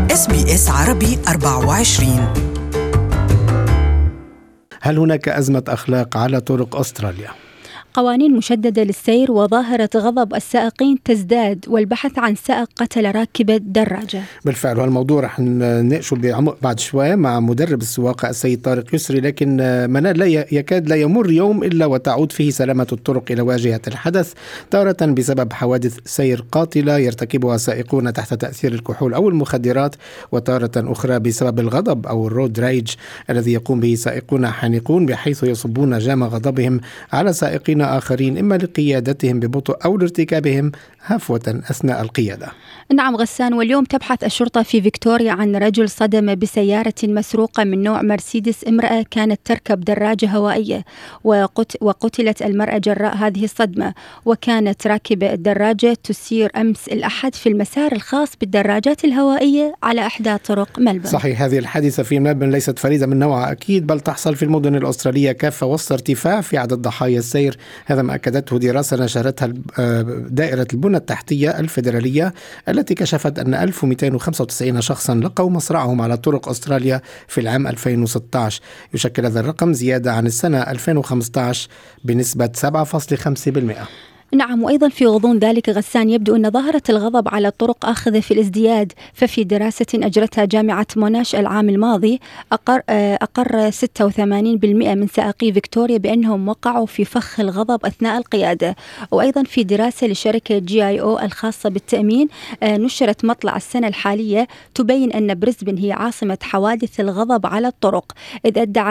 SBS عربي 24. هل هناك أزمة أخلاق على طرق أستراليا؟ قوانين مشددة للسير وظاهرة غضب السائقين تزداد، والبحث عن سائق قتل راكبة دراجة. بالفعل، والموضوع رح نناقشه بعمق بعد شوي مع مدرب السواقة السيد طارق يسري. لكن منال، لا يكاد لا يمر يوم إلا وتعود فيه سلامة الطرق إلى واجهة الحدث، تارة بسبب حوادث سير قاتلة يرتكبها سائقون تحت تأثير الكحول أو المخدرات، وتارة أخرى بسبب الغضب أو الرود رايج الذي يقوم به سائقون حانقون، بحيث يصبون جام غضبهم على سائقين آخرين، إما لقيادتهم ببطء أو لارتكابهم هفوة أثناء القيادة. نعم غسان، واليوم تبحث الشرطة في فيكتوريا عن رجل صدم بسيارة مسروقة من نوع مرسيدس امرأة كانت تركب دراجة هوائية، وقتلت المرأة جراء هذه الصدمة. وكانت راكبة الدراجة تسير أمس الأحد في المسار الخاص بالدراجات الهوائية على إحدى طرق ملبورن. صحيح، هذه الحادثة في ملبورن ليست فريدة من نوعها أكيد، بل تحصل في المدن الأسترالية كافة، وسط ارتفاع في عدد ضحايا السير. هذا ما أكدته دراسة نشرتها دائرة البنى التحتية الفيدرالية، التي كشفت أن 1295 شخصا لقوا مصرعهم على طرق أستراليا في العام 2016. يشكل هذا الرقم زيادة عن السنة 2015 بنسبة 7.5%. نعم، وأيضا في غضون ذلك غسان يبدو أن ظاهرة الغضب على الطرق آخذة في الازدياد. ففي دراسة أجرتها جامعة موناش العام الماضي أقر 86% من سائقي فيكتوريا بأنهم وقعوا في فخ الغضب أثناء القيادة. وأيضا في دراسة لشركة GIO الخاصة بالتأمين نشرت مطلع السنة الحالية تبين أن بريسبن هي عاصمة حوادث الغضب على الطرق، إذ أدعى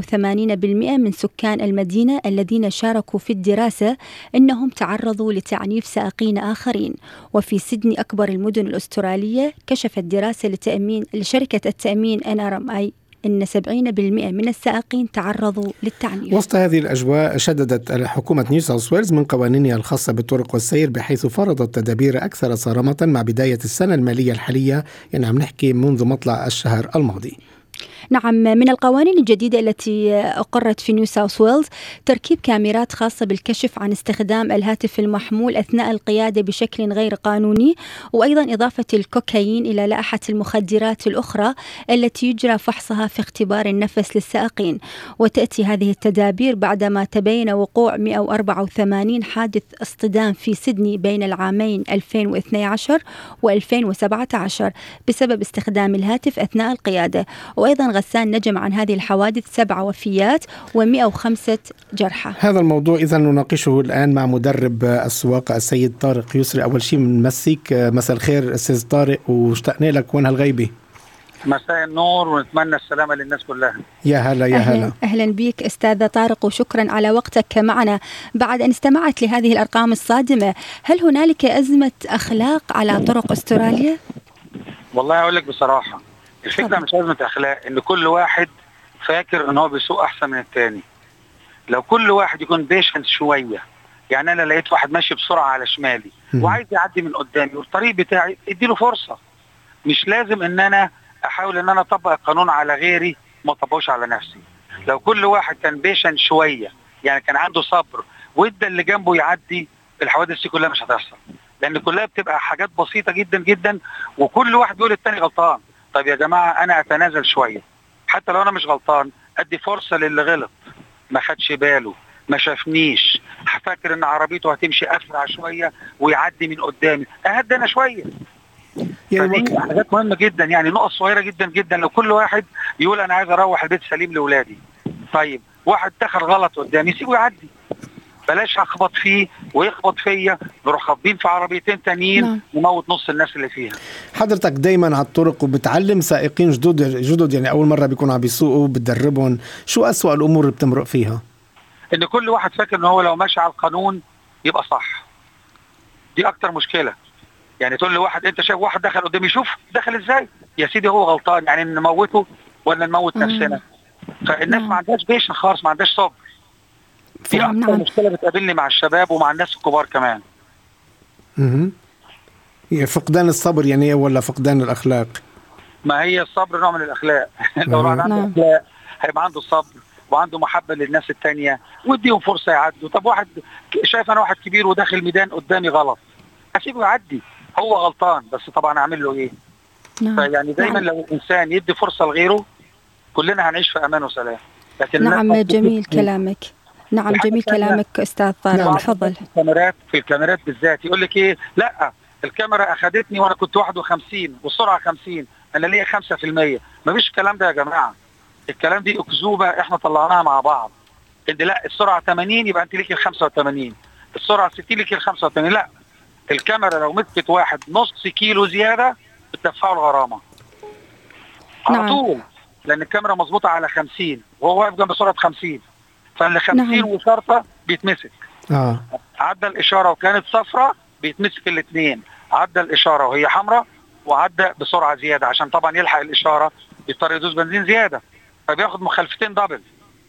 88% من سكان المدينة الذين شاركوا في الدراسة أنهم تعرضوا لتعنيف سائقين آخرين. وفي سيدني أكبر المدن الأسترالية كشفت دراسة لشركة التأمين NRMA إن 70% من السائقين تعرضوا للتعنيف. وسط هذه الأجواء شددت حكومة نيو ساوث ويلز من قوانينها الخاصة بالطرق والسير، بحيث فرضت تدابير أكثر صرامة مع بداية السنة المالية الحالية، يعني عم نحكي منذ مطلع الشهر الماضي. نعم، من القوانين الجديدة التي أقرت في نيو ساوث ويلز تركيب كاميرات خاصة بالكشف عن استخدام الهاتف المحمول أثناء القيادة بشكل غير قانوني، وأيضا إضافة الكوكايين إلى لائحة المخدرات الأخرى التي يجرى فحصها في اختبار النفس للسائقين. وتأتي هذه التدابير بعدما تبين وقوع 184 حادث اصطدام في سيدني بين العامين 2012 و2017 بسبب استخدام الهاتف أثناء القيادة. وأيضا غسان نجم عن هذه الحوادث 7 وفيات و105 جرحى. هذا الموضوع إذا نناقشه الآن مع مدرب السواقة السيد طارق يسري. أول شيء بنمسيك، مساء الخير أستاذ طارق، واشتقنا لك وين هالغيبة. مساء النور، ونتمنى السلامة للناس كلها. يا هلا يا هلا. أهلا بك أستاذ طارق، وشكرا على وقتك معنا. بعد أن استمعت لهذه الأرقام الصادمة، هل هنالك أزمة أخلاق على طرق أستراليا؟ والله أقول لك بصراحة، الفكرة مش أزمة أخلاق، إن كل واحد فاكر إن هو بيسوق أحسن من التاني. لو كل واحد يكون بيشنس شوية، يعني أنا لقيت واحد ماشي بسرعة على شمالي وعايز يعدي من قدامي والطريق بتاعي، اديله فرصة. مش لازم إن أنا أحاول إن أنا أطبق القانون على غيري ما أطبقوش على نفسي. لو كل واحد كان بيشن شوية، يعني كان عنده صبر وادى اللي جنبه يعدي، الحوادث دي كلها مش هتحصل، لأن كلها بتبقى حاجات بسيطة جدا جدا، وكل واحد بيقول التاني غلطان. طيب يا جماعة، أنا أتنازل شوية، حتى لو أنا مش غلطان أدي فرصة للي غلط، ما خدش باله، ما شافنيش، فاكر إن عربيته هتمشي أسرع شوية ويعدي من قدامي، أهدى أنا شوية. فدي حاجات مهمة جدا، يعني نقط صغيرة جدا جدا. لو كل واحد يقول أنا عايز أروح البيت سليم لأولادي، طيب واحد دخل غلط قدامي سيبه يعدي، بلاش أخبط فيه ويخبط فيا، نروح خابطين في عربيتين تانيين نموت نص الناس اللي فيها. حضرتك دايما على الطرق وبتعلم سائقين جدد، يعني أول مرة بيكونوا عم بيسوقوا بتدربهم، شو أسوأ الأمور اللي بتمرق فيها؟ إن كل واحد فاكر إن هو لو ماشي على القانون يبقى صح. دي أكتر مشكلة. يعني تقول لواحد أنت شايف واحد دخل قدامي، شوف دخل إزاي يا سيدي، هو غلطان، يعني نموته ولا نموت نفسنا؟ فالناس ما عندهاش بيشن خالص، ما عندهاش صبر. دي أكتر مشكلة بتقابلني مع الشباب ومع الناس الكبار كمان. فقدان الصبر يعني، ولا فقدان الأخلاق؟ ما هي الصبر نوع من الأخلاق. لو عنده أخلاق هيبقى عنده صبر وعنده محبة للناس التانية واديهم فرصة يعدوا. طب واحد شايف أنا واحد كبير وداخل ميدان قدامي غلط، أسيبه يعدي، هو غلطان، بس طبعا أعمل له إيه؟ فيعني دايما لو الانسان يدي فرصه لغيره كلنا هنعيش في امان وسلام. لكن نعم جميل كلامك. نعم جميل كلامك أستاذ طارق. تفضل. في الكاميرات بالذات يقول لك ايه، لا الكاميرا اخذتني وانا كنت 51 والسرعه 50، انا ليا 5%. مفيش الكلام ده يا جماعه. الكلام دي اكذوبه احنا طلعناها مع بعض. ان لا السرعه 80 يبقى انت ليكي ال 85، السرعه 60 ليكي ال 85. لا، الكاميرا لو مسكت واحد نص كيلو زياده بتدفعه الغرامه على طول، لان الكاميرا مظبوطه على 50 وهو واقف جنب سرعه 50، فاللي 50 وشرطه بيتمسك. عدى الاشاره وكانت صفراء بيتمسك الاثنين، عدى الاشاره وهي حمراء وعدى بسرعه زياده عشان طبعا يلحق الاشاره بيضطر يدوس بنزين زياده فبياخد مخالفتين دبل.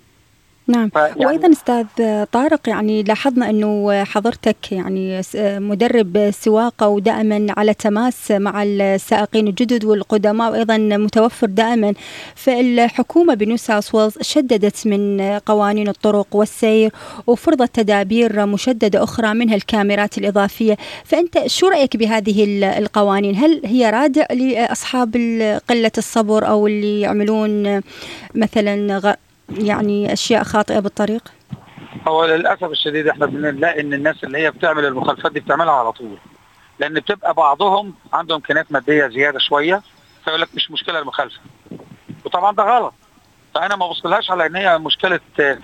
نعم. وأيضا أستاذ طارق يعني لاحظنا أنه حضرتك يعني مدرب سواقة ودائما على تماس مع السائقين الجدد والقدماء وأيضا متوفر دائما. فالحكومة بنيو ساوث ويلز شددت من قوانين الطرق والسير وفرضت تدابير مشددة أخرى منها الكاميرات الإضافية. فأنت شو رأيك بهذه القوانين؟ هل هي رادع لأصحاب قلة الصبر أو اللي يعملون مثلا يعني أشياء خاطئة بالطريق؟ هو للأسف الشديد احنا بنلاقي ان الناس اللي هي بتعمل المخالفات دي بتعملها على طول، لأن بتبقى بعضهم عنده إمكانيات مادية زيادة شوية فيقول لك مش مشكلة المخالفة، وطبعا ده غلط. فأنا ما بوصلهاش على ان هي مشكلة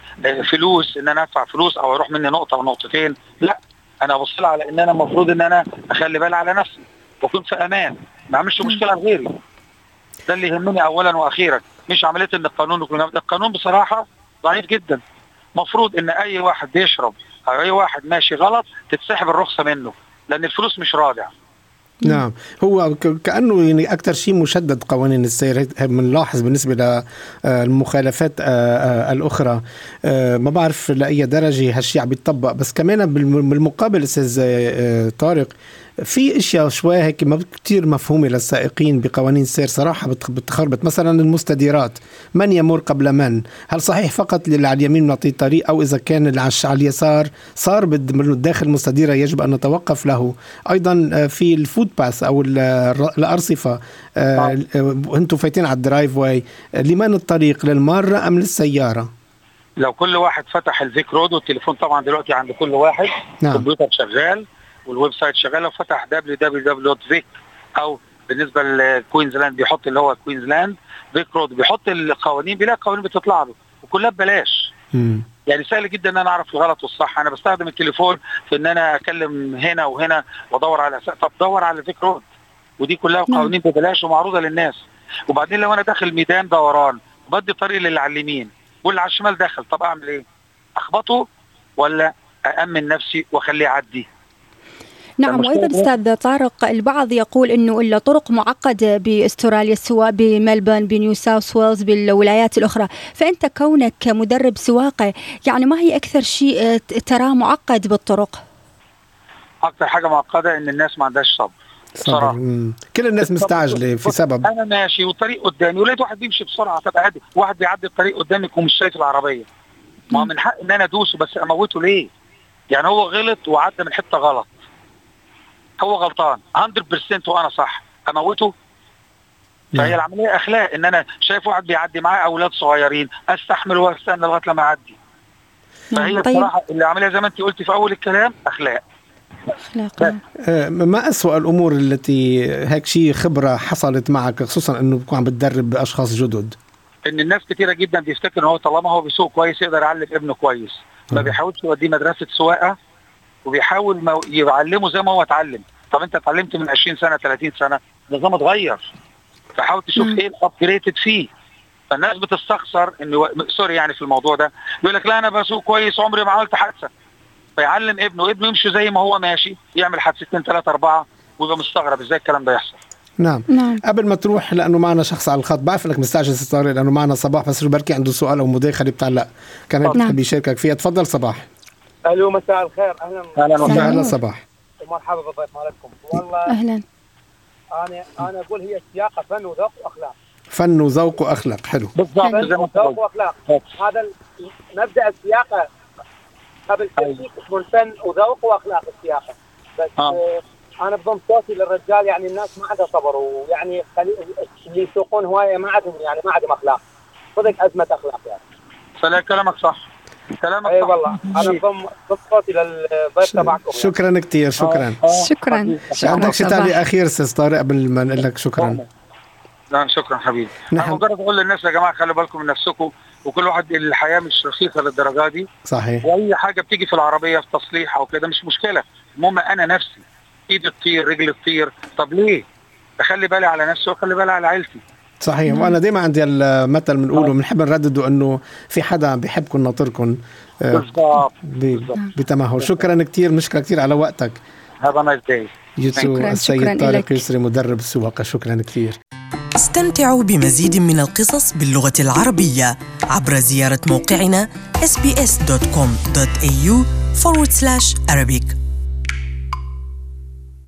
فلوس، ان انا ادفع فلوس او يروح مني نقطة ونقطتين، لا، انا بوصلها على ان انا المفروض ان انا اخلي بالي على نفسي واكون في امان، ما اعملش مشكلة لغيري. ده اللي يهمني اولا واخيرا، مش عمليه ان القانون بصراحه ضعيف جدا. مفروض ان اي واحد بيشرب او اي واحد ماشي غلط تتسحب الرخصه منه، لان الفلوس مش رادع. نعم، هو كأنه يعني أكثر شيء مشدد قوانين السير بنلاحظ بالنسبة للمخالفات الأخرى. ما بعرف لأي درجة هالشيء عم بيتطبق، بس كمان بالمقابل أستاذ طارق في اشياء شوي هيك ما كتير مفهومه للسائقين بقوانين السير صراحه بتخربط. مثلا المستديرات، من يمر قبل من؟ هل صحيح فقط اللي على اليمين نعطيه الطريق، او اذا كان اللي على اليسار صار داخل المستديره يجب ان نتوقف له؟ ايضا في الفود باس او الارصفه، انتم فايتين على الدرايف واي، لمن الطريق، للماره ام للسياره؟ لو كل واحد فتح الفيك رود، والتليفون طبعا دلوقتي عند كل واحد، الكمبيوتر شغال والويب سايت شغال، وفتح www.vic او بالنسبه لكوينزلاند بيحط اللي هو كوينزلاند فيك رود، بيحط القوانين، بيلاقي القوانين بتطلع له وكلها ببلاش. يعني سهل جدا ان انا اعرف الغلط والصح. انا بستخدم التليفون في ان انا اكلم هنا وهنا وادور على طب دور على فيك رود، ودي كلها قوانين ببلاش ومعروضه للناس. وبعدين لو انا داخل ميدان دوران بدي طريق للي على اليمين واللي على الشمال داخل، طب اعمل ايه؟ اخبطه ولا أأمن نفسي واخليه يعدي؟ نعم. وأيضا أستاذ طارق البعض يقول أنه الطرق معقدة بأستراليا، سواء بملبورن، بنيو ساوث ويلز، بالولايات الأخرى. فأنت كونك مدرب سواقة، يعني ما هي أكثر شيء تراه معقد بالطرق؟ أكثر حاجة معقدة إن الناس ما عندهاش صبر بصراحة. كل الناس مستعجلة في سبب. أنا ماشي والطريق قدامي ولقيت واحد بيمشي بسرعة، طب عادي واحد بيعدي الطريق قدامك ومش شايف العربية، ما من حق إن أنا أدوسه، بس أموته ليه؟ يعني هو غلط وعدى من حتة غلط، هو غلطان 100% وانا صح، اموته؟ فهي العمليه اخلاق، ان انا شايف واحد بيعدي معاه اولاد صغيرين استحمل واستنى لغايه لما يعدي. فهي بصراحه العمليه زي ما انت قلتي في اول الكلام اخلاق. ما أسوأ الامور التي هيك شيء خبره حصلت معك، خصوصا انه بكون عم بتدرب اشخاص جدد؟ ان الناس كثيره جدا بيفتكر ان هو طالما هو بيسوق كويس يقدر يعلم ابنه كويس، ما بيحاولش يوديه مدرسه سواقه وبيحاول يعلمه زي ما هو اتعلم. طب انت اتعلمت من 20 سنه 30 سنه، النظام اتغير، فحاول تشوف ايه الابجريتد فيه. فالناس بتستخسر انه سوري يعني في الموضوع ده، يقول لك لا انا بسوق كويس عمري ما عملت حادثه، فيعلم ابنه يمشي زي ما هو ماشي، يعمل حادثتين 3 4 ويبقى مستغرب ازاي الكلام ده يحصل. نعم. قبل ما تروح، لانه معنا شخص على الخط، بعرف انك مستعجل ستاري لانه معنا صباح، بس بركي عنده سؤال او مداخله بتعلق كمان بحب يشاركك فيها. تفضل صباح. الو مساء الخير. اهلا وسهلا صباح. مرحبا بالضيف مالكم. والله اهلا. انا اقول هي السياقه فن وذوق واخلاق. فن وذوق واخلاق، حلو بالضبط. ذوق واخلاق، هذا مبدا السياقه قبل تفكيك اسمه الفن وذوق واخلاق السياقه. بس انا بضم صوتي للرجال، يعني الناس ما عندها صبر، ويعني اللي يسوقون هوايه ما عندهم اخلاق، صدق ازمه اخلاق يعني. فلا كلامك صح، كلامك اي صح. والله انا بضم صوتي للضيف تبعكم. شكرا كثير، شكرا. شكرا. عندك شيء تعليق اخير استاذ طارق قبل ما نقول لك شكرا؟ لا شكرا حبيبي. نحن انا مجرد اقول للناس يا جماعه خلوا بالكم من نفسكم، وكل واحد الحياه مش رخيصه للدرجه دي. صحيح. واي حاجه بتيجي في العربيه في تصليح او كده مش مشكله، المهم انا نفسي ايدي تطير رجلي تطير، طب ليه؟ اخلي بالي على نفسي واخلي بالي على عيلتي. صحيح. وانا دايما عندي المثل بنقوله بنحب نردده انه في حدا بيحبكم ناطركم بتمهل. شكرا كثير، مشكلة كثير على وقتك. هذا نايس داي. السيد طارق يسري مدرب السواقة، شكرا كثير. استمتعوا بمزيد من القصص باللغة العربية عبر زيارة موقعنا sbs.com.au/Arabic.